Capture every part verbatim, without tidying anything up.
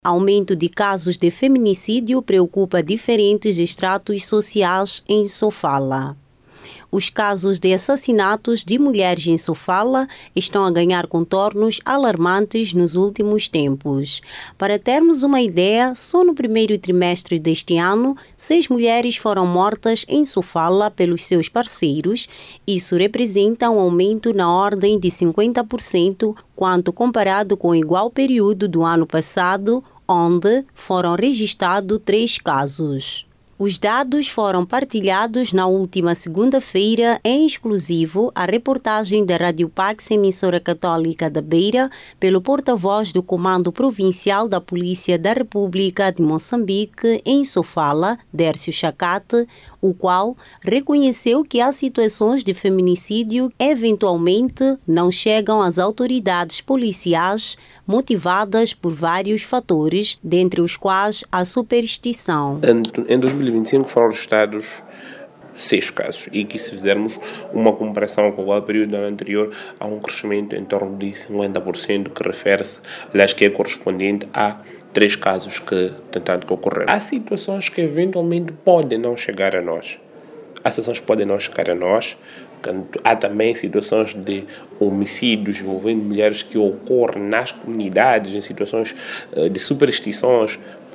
Aumento de casos de feminicídio preocupa diferentes estratos sociais em Sofala. Os casos de assassinatos de mulheres em Sofala estão a ganhar contornos alarmantes nos últimos tempos. Para termos uma ideia, só no primeiro trimestre deste ano, seis mulheres foram mortas em Sofala pelos seus parceiros. Isso representa um aumento na ordem de cinquenta por cento quando comparado com o igual período do ano passado, onde foram registrados três casos. Os dados foram partilhados na última segunda-feira em exclusivo a reportagem da Rádio Pax, emissora católica da Beira, pelo porta-voz do Comando Provincial da Polícia da República de Moçambique em Sofala, Dércio Chacate, o qual reconheceu que há situações de feminicídio eventualmente não chegam às autoridades policiais, motivadas por vários fatores, dentre os quais a superstição. Em dois mil e vinte e cinco foram registrados seis casos e que, se fizermos uma comparação com o período anterior, há um crescimento em torno de cinquenta por cento que refere-se, aliás, que é correspondente a três casos que tentando que ocorreram. Há situações que eventualmente podem não chegar a nós. Há situações que podem não chegar a nós. Há também situações de homicídios envolvendo mulheres que ocorrem nas comunidades, em situações de superstições.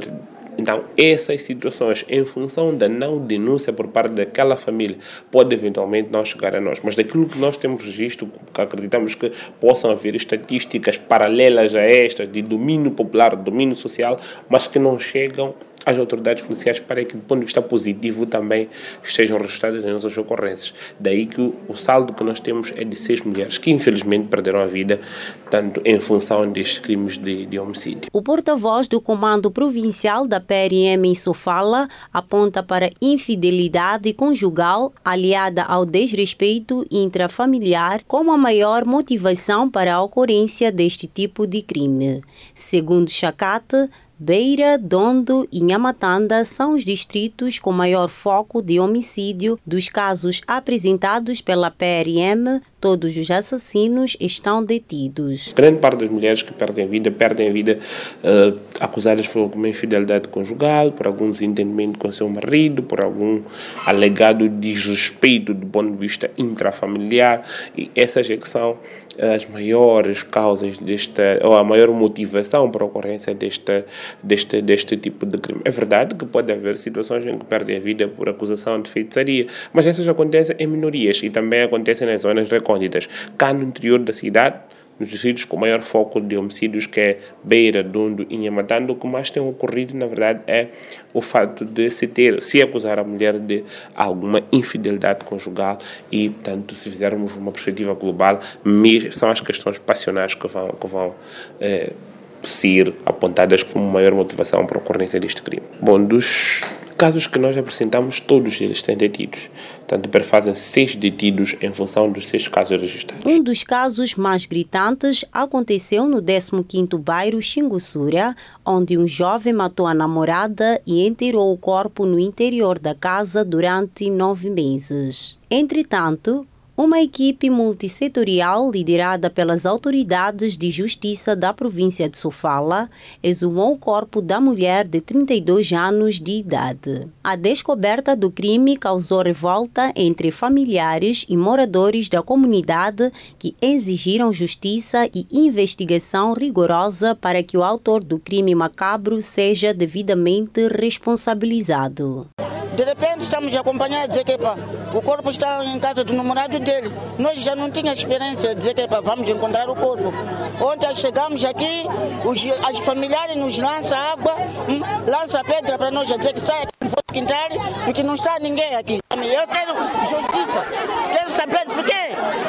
Então, essas situações, em função da não denúncia por parte daquela família, pode eventualmente não chegar a nós. Mas daquilo que nós temos registro, que acreditamos que possam haver estatísticas paralelas a estas, de domínio popular, domínio social, mas que não chegam às autoridades policiais para que, do ponto de vista positivo, também estejam registradas as nossas ocorrências. Daí que o saldo que nós temos é de seis mulheres que, infelizmente, perderam a vida, tanto em função destes crimes de, de homicídio. O porta-voz do Comando Provincial da P R M em Sofala aponta para infidelidade conjugal aliada ao desrespeito intrafamiliar como a maior motivação para a ocorrência deste tipo de crime. Segundo Chacate, Beira, Dondo e Nhamatanda são os distritos com maior foco de homicídio. Dos casos apresentados pela P R M, todos os assassinos estão detidos. Grande parte das mulheres que perdem a vida, perdem a vida uh, acusadas por alguma infidelidade conjugal, por algum desentendimento com seu marido, por algum alegado desrespeito do ponto de vista intrafamiliar. E essas é que são as maiores causas desta, ou a maior motivação para a ocorrência desta, deste, deste tipo de crime. É verdade que pode haver situações em que perdem a vida por acusação de feitiçaria, mas essas acontecem em minorias e também acontecem nas zonas recônditas. Cá no interior da cidade, nos distritos com maior foco de homicídios, que é Beira, Dondo e Nhamatanda, o que mais tem ocorrido, na verdade, é o fato de se ter, se acusar a mulher de alguma infidelidade conjugal e, portanto, se fizermos uma perspectiva global, são as questões passionais que vão, que vão eh, ser apontadas como maior motivação para a ocorrência deste crime. Bom, dos casos que nós apresentamos, todos eles têm detidos. Tanto perfazem seis detidos em função dos seis casos registrados. Um dos casos mais gritantes aconteceu no décimo quinto bairro Xingussura, onde um jovem matou a namorada e enterrou o corpo no interior da casa durante nove meses. Entretanto, uma equipe multissetorial liderada pelas autoridades de justiça da província de Sofala exumou o corpo da mulher de trinta e dois anos de idade. A descoberta do crime causou revolta entre familiares e moradores da comunidade que exigiram justiça e investigação rigorosa para que o autor do crime macabro seja devidamente responsabilizado. De repente estamos a acompanhar, dizer que epa, o corpo está em casa do namorado dele. Nós já não tínhamos experiência de dizer que epa, vamos encontrar o corpo. Ontem chegamos aqui, os, as familiares nos lançam água, hum, lançam pedra para nós, a dizer que sai aqui no quintal, porque não está ninguém aqui. Eu quero justiça, quero saber por quê.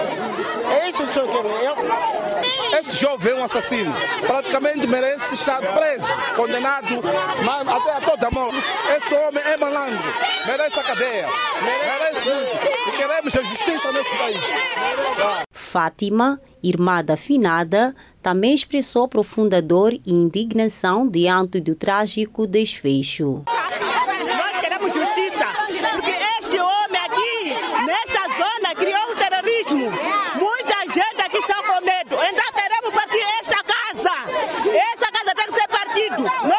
É isso que eu quero. Eu... Esse jovem é um assassino, praticamente merece estar preso, condenado até a toda morte. Esse homem é malandro, merece a cadeia, merece muito. E queremos a justiça nesse país. Fátima, irmã da finada, também expressou profunda dor e indignação diante do trágico desfecho. Nós queremos justiça, porque este homem aqui, nesta zona, criou um terrorismo. Muita gente aqui está com medo. Então queremos partir esta casa. Esta casa tem que ser partido.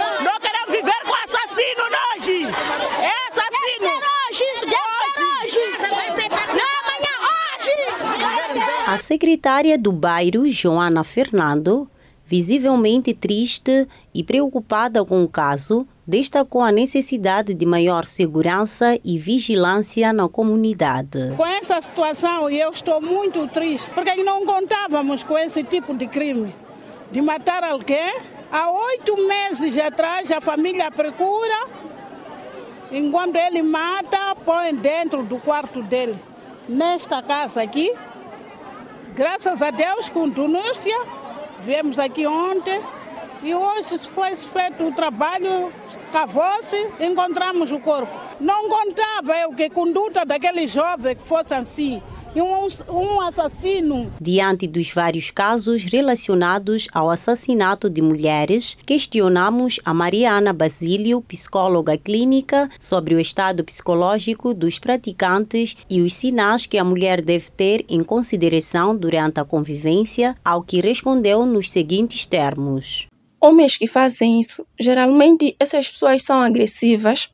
Não queremos viver com assassino, nós! É assassino! Hoje, isso deve ser hoje! Não é amanhã, hoje! A secretária do bairro, Joana Fernando, visivelmente triste e preocupada com o caso, destacou a necessidade de maior segurança e vigilância na comunidade. Com essa situação, eu estou muito triste, porque não contávamos com esse tipo de crime, de matar alguém. Há oito meses atrás, a família procura, enquanto ele mata, põe dentro do quarto dele. Nesta casa aqui, graças a Deus, com denúncia, viemos aqui ontem e hoje foi feito o trabalho, cavou-se, encontramos o corpo. Não contava eu que a conduta daquele jovem fosse assim, um, um assassino. Diante dos vários casos relacionados ao assassinato de mulheres, questionamos a Mariana Basílio, psicóloga clínica, sobre o estado psicológico dos praticantes e os sinais que a mulher deve ter em consideração durante a convivência, ao que respondeu nos seguintes termos. Homens que fazem isso, geralmente essas pessoas são agressivas,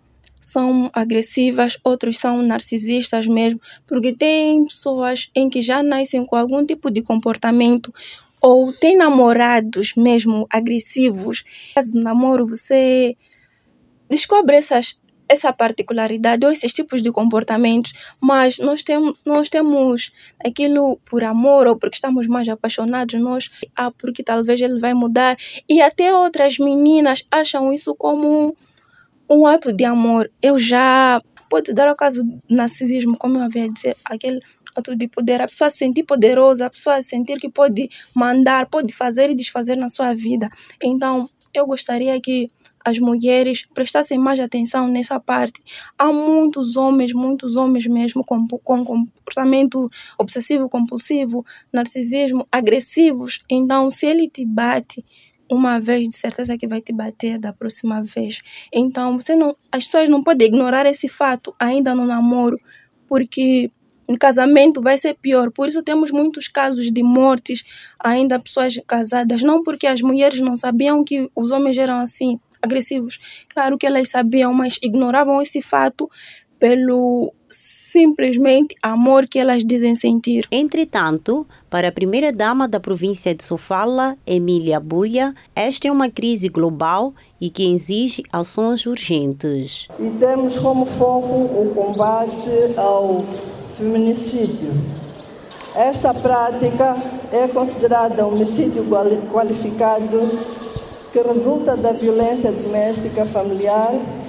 são agressivas, outros são narcisistas mesmo, porque tem pessoas em que já nascem com algum tipo de comportamento ou tem namorados mesmo agressivos. No namoro você descobre essas, essa particularidade ou esses tipos de comportamentos, mas nós, tem, nós temos aquilo por amor ou porque estamos mais apaixonados, nós, ah, porque talvez ele vai mudar. E até outras meninas acham isso como um ato de amor. Eu já... Pode dar o caso do narcisismo, como eu havia dizer, aquele ato de poder, a pessoa se sentir poderosa, a pessoa sentir que pode mandar, pode fazer e desfazer na sua vida. Então, eu gostaria que as mulheres prestassem mais atenção nessa parte. Há muitos homens, muitos homens mesmo com, com comportamento obsessivo-compulsivo, narcisismo, agressivos. Então, se ele te bate uma vez, de certeza que vai te bater da próxima vez. Então, você não, as pessoas não podem ignorar esse fato ainda no namoro, porque no casamento vai ser pior. Por isso temos muitos casos de mortes, ainda pessoas casadas, não porque as mulheres não sabiam que os homens eram assim, agressivos. Claro que elas sabiam, mas ignoravam esse fato pelo simplesmente amor que elas dizem sentir. Entretanto, para a primeira-dama da província de Sofala, Emília Bulha, esta é uma crise global e que exige ações urgentes. E temos como foco o combate ao feminicídio. Esta prática é considerada homicídio qualificado que resulta da violência doméstica familiar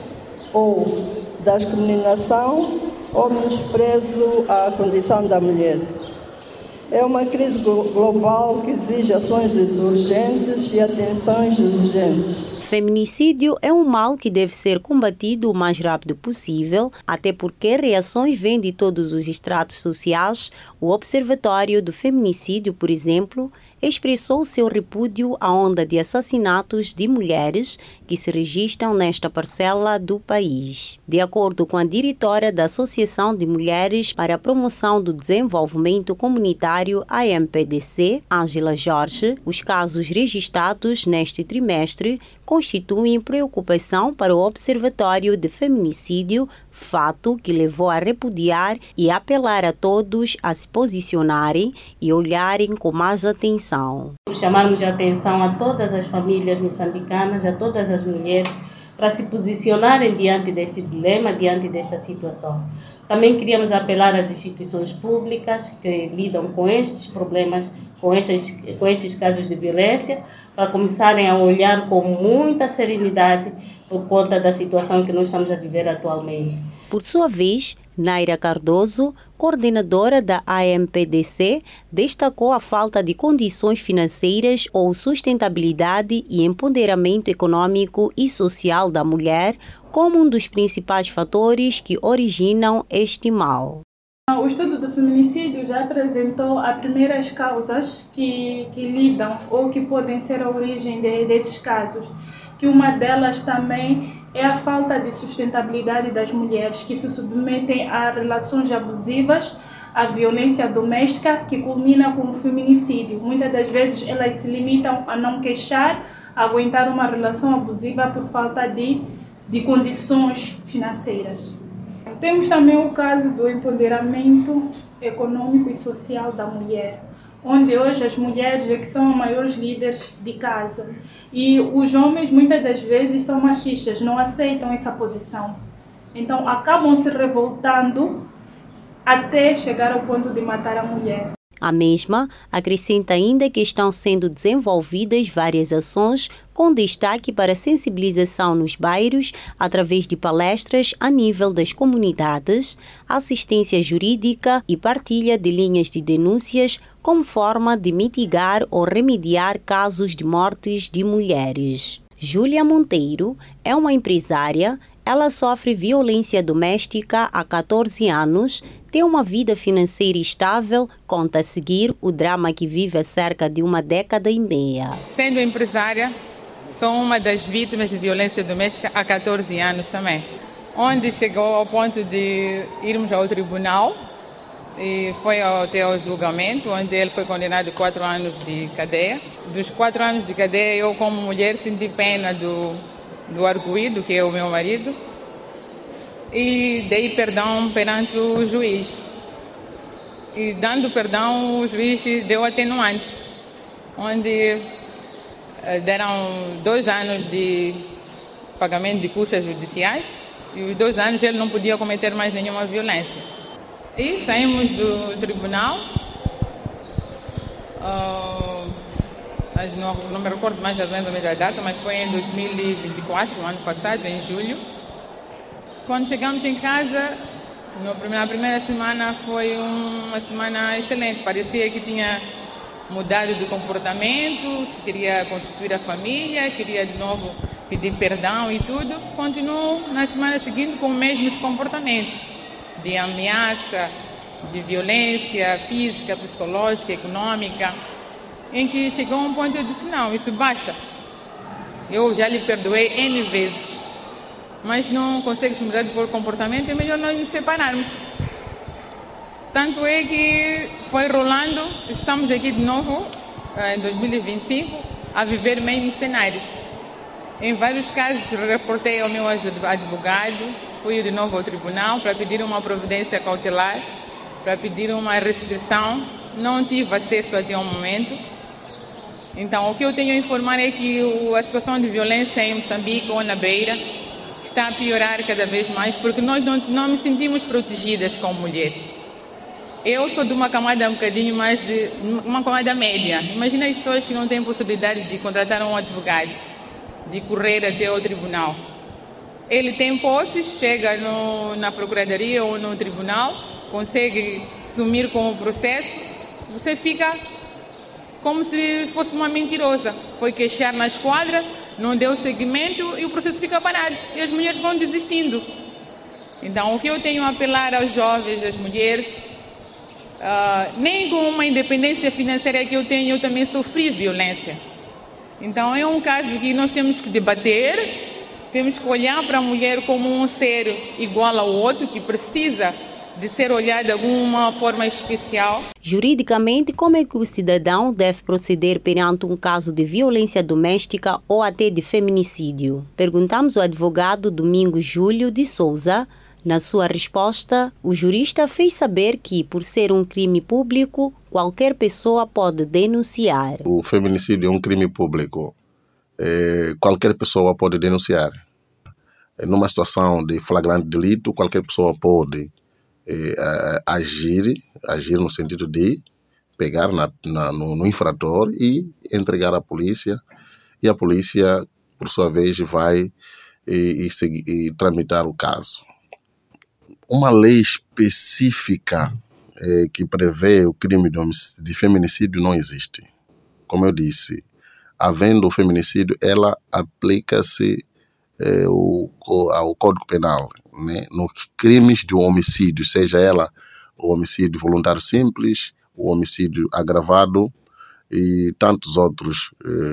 ou da discriminação ou menosprezo à condição da mulher. É uma crise global que exige ações urgentes e atenções urgentes. Feminicídio é um mal que deve ser combatido o mais rápido possível, até porque reações vêm de todos os estratos sociais. O Observatório do Feminicídio, por exemplo, expressou seu repúdio à onda de assassinatos de mulheres que se registram nesta parcela do país. De acordo com a diretora da Associação de Mulheres para a Promoção do Desenvolvimento Comunitário, A M P D C, Ângela Jorge, os casos registrados neste trimestre constituem preocupação para o Observatório de Feminicídio, fato que levou a repudiar e apelar a todos a se posicionarem e olharem com mais atenção. Chamarmos a atenção a todas as famílias moçambicanas, a todas as mulheres, para se posicionarem diante deste dilema, diante desta situação. Também queríamos apelar às instituições públicas que lidam com estes problemas, com estes, com estes casos de violência, para começarem a olhar com muita serenidade por conta da situação que nós estamos a viver atualmente. Por sua vez, Naira Cardoso, coordenadora da A M P D C, destacou a falta de condições financeiras ou sustentabilidade e empoderamento econômico e social da mulher como um dos principais fatores que originam este mal. O estudo do feminicídio já apresentou as primeiras causas que, que lidam ou que podem ser a origem de, desses casos, que uma delas também é a falta de sustentabilidade das mulheres que se submetem a relações abusivas, a violência doméstica que culmina com o feminicídio. Muitas das vezes elas se limitam a não queixar, aguentar uma relação abusiva por falta de, de condições financeiras. Temos também o caso do empoderamento econômico e social da mulher, onde hoje as mulheres é que são as maiores líderes de casa e os homens muitas das vezes são machistas, não aceitam essa posição. Então acabam se revoltando até chegar ao ponto de matar a mulher. A mesma acrescenta ainda que estão sendo desenvolvidas várias ações com destaque para sensibilização nos bairros através de palestras a nível das comunidades, assistência jurídica e partilha de linhas de denúncias como forma de mitigar ou remediar casos de mortes de mulheres. Júlia Monteiro é uma empresária. Ela sofre violência doméstica há catorze anos, tem uma vida financeira estável, conta a seguir o drama que vive há cerca de uma década e meia. Sendo empresária, sou uma das vítimas de violência doméstica há catorze anos também, onde chegou ao ponto de irmos ao tribunal e foi até ao julgamento, onde ele foi condenado a quatro anos de cadeia. Dos quatro anos de cadeia, eu como mulher senti pena do do arguido, que é o meu marido, e dei perdão perante o juiz. E dando perdão, o juiz deu atenuantes, onde deram dois anos de pagamento de custas judiciais e os dois anos ele não podia cometer mais nenhuma violência. E saímos do tribunal. Uh, Não, não me recordo mais exatamente a data, mas foi em dois mil e vinte e quatro, no ano passado, em julho. Quando chegamos em casa, na primeira semana foi uma semana excelente. Parecia que tinha mudado de comportamento, queria constituir a família, queria de novo pedir perdão e tudo. Continuou na semana seguinte com o mesmo comportamento de ameaça, de violência física, psicológica, econômica, em que chegou a um ponto eu disse, não, isso basta. Eu já lhe perdoei N vezes, mas não consegues mudar de comportamento, é melhor nós nos separarmos. Tanto é que foi rolando, estamos aqui de novo, em dois mil e vinte e cinco, a viver mesmos cenários. Em vários casos, reportei ao meu advogado, fui de novo ao tribunal para pedir uma providência cautelar, para pedir uma restrição, não tive acesso até o momento. Então, o que eu tenho a informar é que a situação de violência em Moçambique ou na Beira está a piorar cada vez mais, porque nós não, não nos sentimos protegidas como mulher. Eu sou de uma camada um bocadinho mais, de, uma camada média. Imagina as pessoas que não têm possibilidade de contratar um advogado, de correr até o tribunal. Ele tem posses, chega no, na procuradoria ou no tribunal, consegue sumir com o processo, você fica como se fosse uma mentirosa. Foi queixar na esquadra, não deu seguimento e o processo fica parado. E as mulheres vão desistindo. Então, o que eu tenho a apelar aos jovens, às mulheres, uh, nem com uma independência financeira que eu tenho, eu também sofri violência. Então, é um caso que nós temos que debater, temos que olhar para a mulher como um ser igual ao outro, que precisa de ser olhado de alguma forma especial. Juridicamente, como é que o cidadão deve proceder perante um caso de violência doméstica ou até de feminicídio? Perguntamos ao advogado Domingos Júlio de Souza. Na sua resposta, o jurista fez saber que, por ser um crime público, qualquer pessoa pode denunciar. O feminicídio é um crime público. É, qualquer pessoa pode denunciar. É, numa situação de flagrante delito, qualquer pessoa pode É, agir, agir no sentido de pegar na, na, no, no infrator e entregar à polícia, e a polícia, por sua vez, vai e, e, e tramitar o caso. Uma lei específica é, que prevê o crime de, de feminicídio não existe. Como eu disse, havendo o feminicídio, ela aplica-se é, o, ao Código Penal, né, nos crimes de homicídio, seja ela o homicídio voluntário simples, o homicídio agravado e tantos outros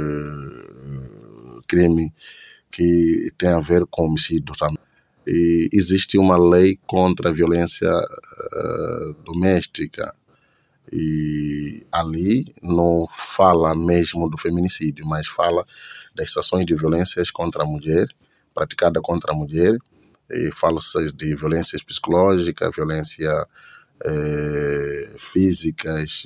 eh, crimes que têm a ver com homicídio também. E existe uma lei contra a violência uh, doméstica e ali não fala mesmo do feminicídio, mas fala das ações de violências contra a mulher, praticada contra a mulher, e fala-se de violências psicológicas, violência eh, físicas.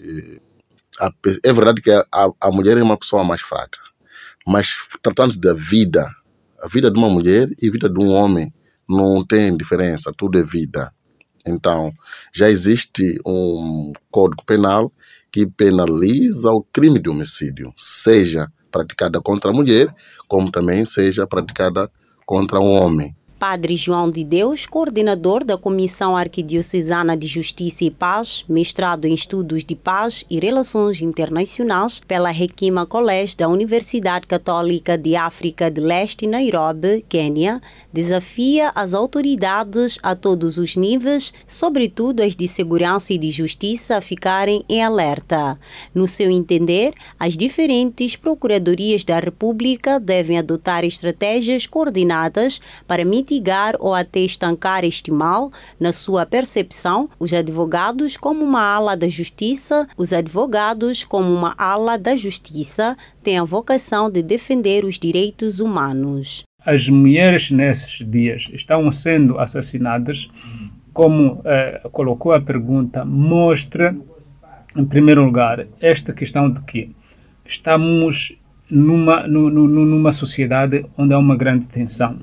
É verdade que a, a mulher é uma pessoa mais fraca, mas tratando-se da vida, a vida de uma mulher e a vida de um homem não tem diferença, tudo é vida. Então, já existe um Código Penal que penaliza o crime de homicídio, seja praticada contra a mulher, como também seja praticada contra um homem. Padre João de Deus, coordenador da Comissão Arquidiocesana de Justiça e Paz, mestrado em Estudos de Paz e Relações Internacionais pela Hekima College da Universidade Católica de África de Leste, Nairobi, Quênia, desafia as autoridades a todos os níveis, sobretudo as de segurança e de justiça, a ficarem em alerta. No seu entender, as diferentes procuradorias da República devem adotar estratégias coordenadas para mitigar ou até estancar este mal. Na sua percepção, os advogados como uma ala da justiça, os advogados como uma ala da justiça têm a vocação de defender os direitos humanos. As mulheres nesses dias estão sendo assassinadas, como eh, colocou a pergunta, mostra, em primeiro lugar, esta questão de que estamos numa, numa sociedade onde há uma grande tensão.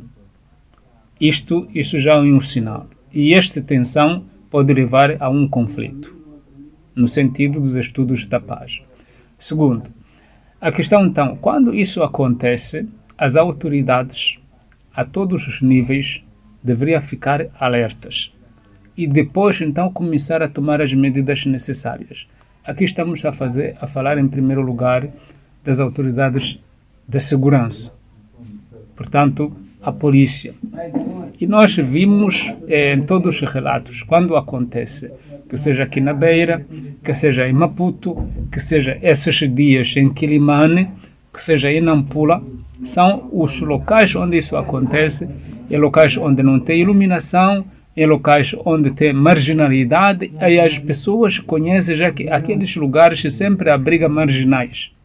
Isto, isso já é um sinal. E esta tensão pode levar a um conflito, no sentido dos estudos da paz. Segundo, a questão então, quando isso acontece, as autoridades, a todos os níveis, deveriam ficar alertas. E depois, então, começar a tomar as medidas necessárias. Aqui estamos a, fazer, a falar, em primeiro lugar, das autoridades da segurança. Portanto, a polícia. E nós vimos eh, em todos os relatos, quando acontece, que seja aqui na Beira, que seja em Maputo, que seja esses dias em Quilimane, que seja em Nampula, são os locais onde isso acontece, em locais onde não tem iluminação, em locais onde tem marginalidade, e as pessoas conhecem já que aqueles lugares sempre abrigam marginais.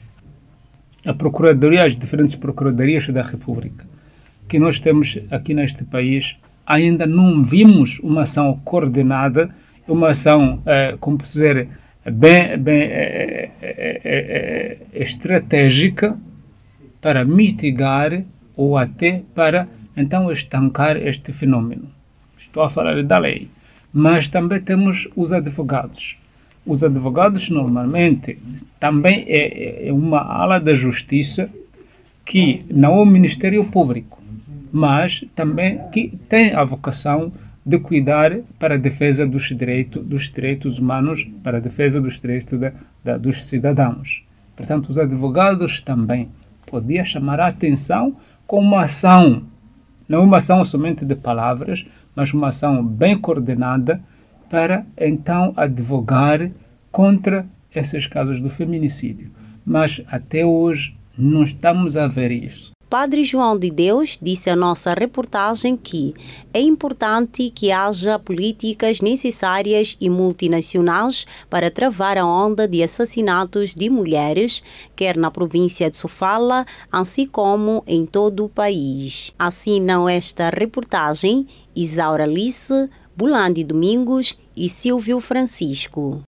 A Procuradoria, as diferentes Procuradorias da República, que nós temos aqui neste país, ainda não vimos uma ação coordenada, uma ação, eh, como dizer, bem, bem eh, eh, eh, estratégica para mitigar ou até para, então, estancar este fenômeno. Estou a falar da lei. Mas também temos os advogados. Os advogados, normalmente, também é, é uma ala da justiça que não é o Ministério Público, mas também que tem a vocação de cuidar para a defesa dos direitos, dos direitos humanos, para a defesa dos direitos da, da, dos cidadãos. Portanto, os advogados também podiam chamar a atenção com uma ação, não uma ação somente de palavras, mas uma ação bem coordenada para, então, advogar contra esses casos do feminicídio. Mas, até hoje, não estamos a ver isso. Padre João de Deus disse à nossa reportagem que é importante que haja políticas necessárias e multinacionais para travar a onda de assassinatos de mulheres, quer na província de Sofala, assim como em todo o país. Assinam esta reportagem Isaura Alice, Bulandi Domingos e Silvio Francisco.